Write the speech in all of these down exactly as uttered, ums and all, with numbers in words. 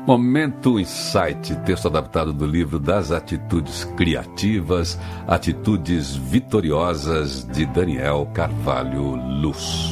Momento Insight, texto adaptado do livro Das Atitudes Criativas, Atitudes Vitoriosas, de Daniel Carvalho Luz.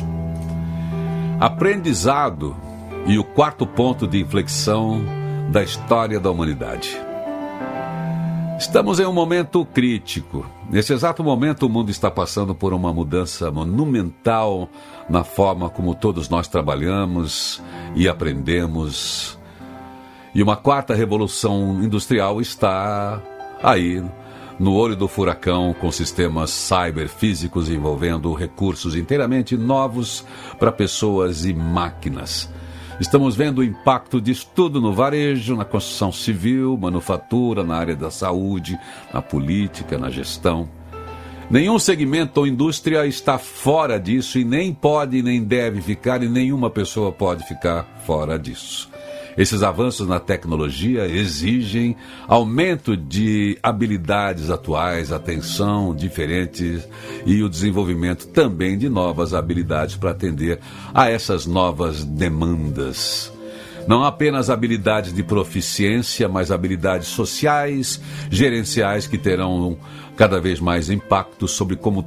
Aprendizado e o quarto ponto de inflexão da história da humanidade. Estamos em um momento crítico. Nesse exato momento, o mundo está passando por uma mudança monumental na forma como todos nós trabalhamos e aprendemos. E uma quarta revolução industrial está aí, no olho do furacão, com sistemas cyberfísicos envolvendo recursos inteiramente novos para pessoas e máquinas. Estamos vendo o impacto disso tudo no varejo, na construção civil, manufatura, na área da saúde, na política, na gestão. Nenhum segmento ou indústria está fora disso e nem pode nem deve ficar, e nenhuma pessoa pode ficar fora disso. Esses avanços na tecnologia exigem aumento de habilidades atuais, atenção diferentes e o desenvolvimento também de novas habilidades para atender a essas novas demandas. Não apenas habilidades de proficiência, mas habilidades sociais, gerenciais, que terão cada vez mais impacto sobre como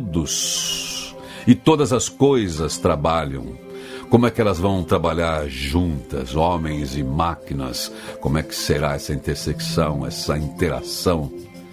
todos e todas as coisas trabalham. Como é que elas vão trabalhar juntas, homens e máquinas? Como é que será essa intersecção, essa interação?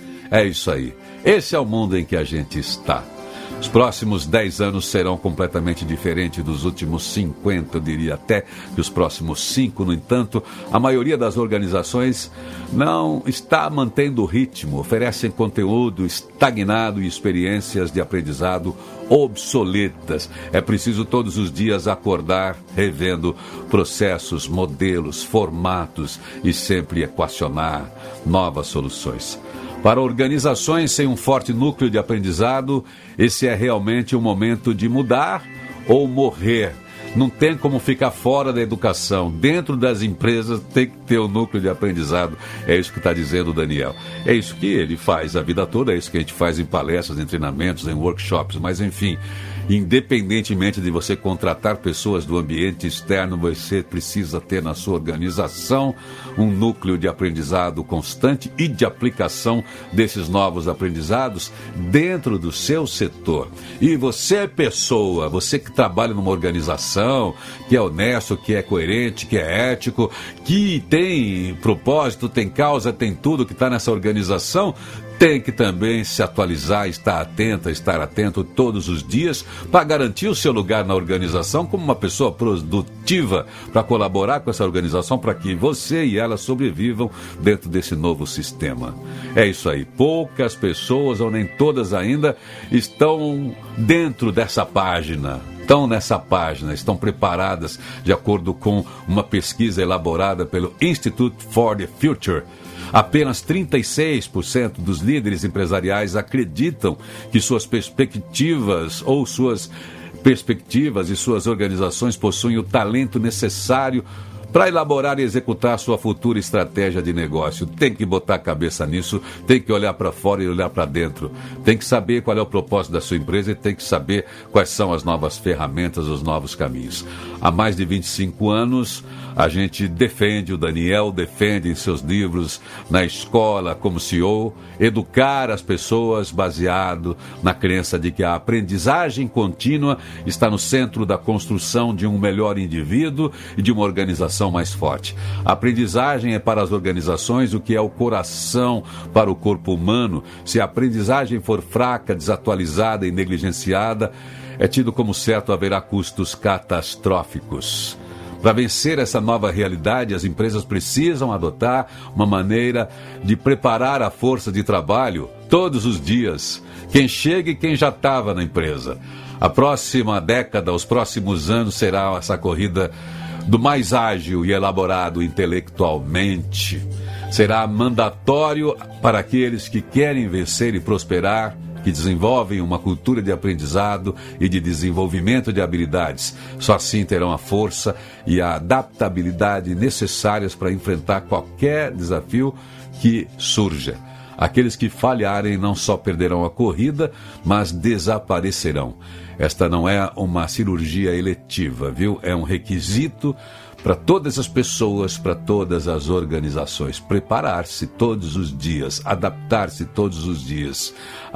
É isso aí. Esse é o mundo em que a gente está. Os próximos dez anos serão completamente diferentes dos últimos cinquenta, eu diria até que os próximos cinco. No entanto, a maioria das organizações não está mantendo o ritmo, oferecem conteúdo estagnado e experiências de aprendizado obsoletas. É preciso todos os dias acordar revendo processos, modelos, formatos e sempre equacionar novas soluções. Para organizações sem um forte núcleo de aprendizado, esse é realmente um momento de mudar ou morrer. Não tem como ficar fora da educação. Dentro das empresas tem que ter o um núcleo de aprendizado. É isso que está dizendo o Daniel. É isso que ele faz a vida toda, é isso que a gente faz em palestras, em treinamentos, em workshops. Mas, enfim, independentemente de você contratar pessoas do ambiente externo, você precisa ter na sua organização um núcleo de aprendizado constante e de aplicação desses novos aprendizados dentro do seu setor. E você, pessoa, você que trabalha numa organização, que é honesto, que é coerente, que é ético, que tem propósito, tem causa, tem tudo que está nessa organização, tem que também se atualizar, estar atenta, estar atento todos os dias para garantir o seu lugar na organização como uma pessoa produtiva, para colaborar com essa organização para que você e ela sobrevivam dentro desse novo sistema. É isso aí. Poucas pessoas, ou nem todas ainda, estão dentro dessa página. Estão nessa página, estão preparadas de acordo com uma pesquisa elaborada pelo Institute for the Future. Apenas trinta e seis por cento dos líderes empresariais acreditam que suas perspectivas ou suas perspectivas e suas organizações possuem o talento necessário para elaborar e executar sua futura estratégia de negócio. Tem que botar a cabeça nisso, tem que olhar para fora e olhar para dentro. Tem que saber qual é o propósito da sua empresa e tem que saber quais são as novas ferramentas, os novos caminhos. Há mais de vinte e cinco anos, a gente defende, o Daniel defende em seus livros, na escola, como C E O, educar as pessoas baseado na crença de que a aprendizagem contínua está no centro da construção de um melhor indivíduo e de uma organização mais forte. A aprendizagem é para as organizações o que é o coração para o corpo humano. Se a aprendizagem for fraca, desatualizada e negligenciada, é tido como certo haverá custos catastróficos. Para vencer essa nova realidade, as empresas precisam adotar uma maneira de preparar a força de trabalho todos os dias, quem chega e quem já estava na empresa. A próxima década, os próximos anos, será essa corrida do mais ágil e elaborado intelectualmente. Será mandatório para aqueles que querem vencer e prosperar, que desenvolvem uma cultura de aprendizado e de desenvolvimento de habilidades. Só assim terão a força e a adaptabilidade necessárias para enfrentar qualquer desafio que surja. Aqueles que falharem não só perderão a corrida, mas desaparecerão. Esta não é uma cirurgia eletiva, viu? É um requisito para todas as pessoas, para todas as organizações. Preparar-se todos os dias, adaptar-se todos os dias,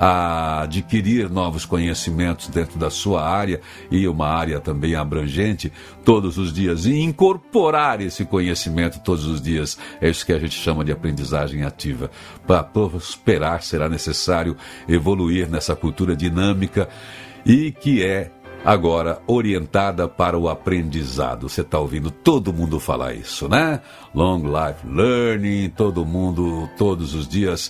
a adquirir novos conhecimentos dentro da sua área e uma área também abrangente todos os dias e incorporar esse conhecimento todos os dias. É isso que a gente chama de aprendizagem ativa. Para prosperar será necessário evoluir nessa cultura dinâmica e que é agora orientada para o aprendizado. Você está ouvindo todo mundo falar isso, né? Long Life Learning, todo mundo, todos os dias,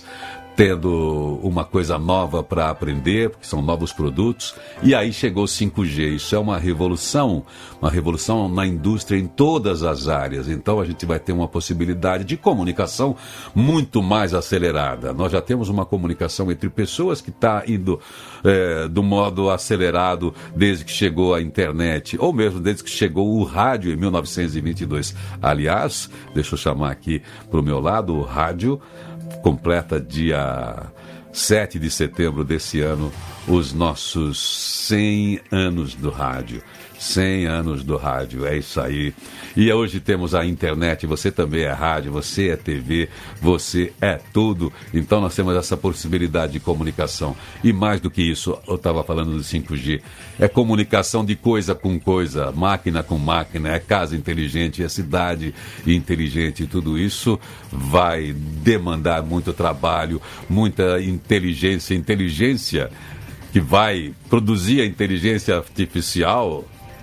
tendo uma coisa nova para aprender, porque são novos produtos. E aí chegou o cinco G. Isso é uma revolução, uma revolução na indústria em todas as áreas. Então a gente vai ter uma possibilidade de comunicação muito mais acelerada. Nós já temos uma comunicação entre pessoas que está indo é, do modo acelerado desde que chegou a internet, ou mesmo desde que chegou o rádio em mil novecentos e vinte e dois. Aliás, deixa eu chamar aqui para o meu lado, o rádio completa dia sete de setembro desse ano os nossos cem anos do rádio. cem anos do rádio, é isso aí. E hoje temos a internet, você também é rádio, você é T V, você é tudo. Então nós temos essa possibilidade de comunicação. E mais do que isso, eu estava falando do cinco G, é comunicação de coisa com coisa, máquina com máquina, é casa inteligente, é cidade inteligente. E tudo isso vai demandar muito trabalho, muita inteligência. Inteligência que vai produzir a inteligência artificial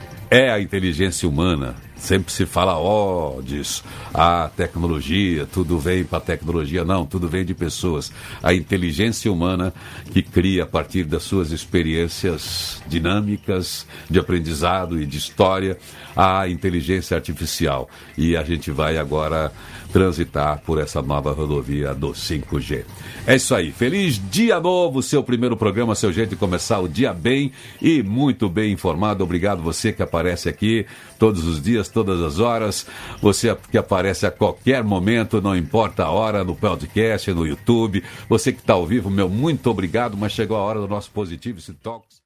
é a inteligência humana. Sempre se fala, ó, oh, disso, a tecnologia, tudo vem para a tecnologia. Não, tudo vem de pessoas. A inteligência humana que cria a partir das suas experiências dinâmicas de aprendizado e de história, a inteligência artificial. E a gente vai agora transitar por essa nova rodovia do cinco G. É isso aí. Feliz dia novo, seu primeiro programa, seu jeito de começar o dia bem e muito bem informado. Obrigado você que aparece aqui todos os dias, todas as horas, você que aparece a qualquer momento, não importa a hora, no podcast, no YouTube, você que está ao vivo, meu muito obrigado, mas chegou a hora do nosso Positivity Talks.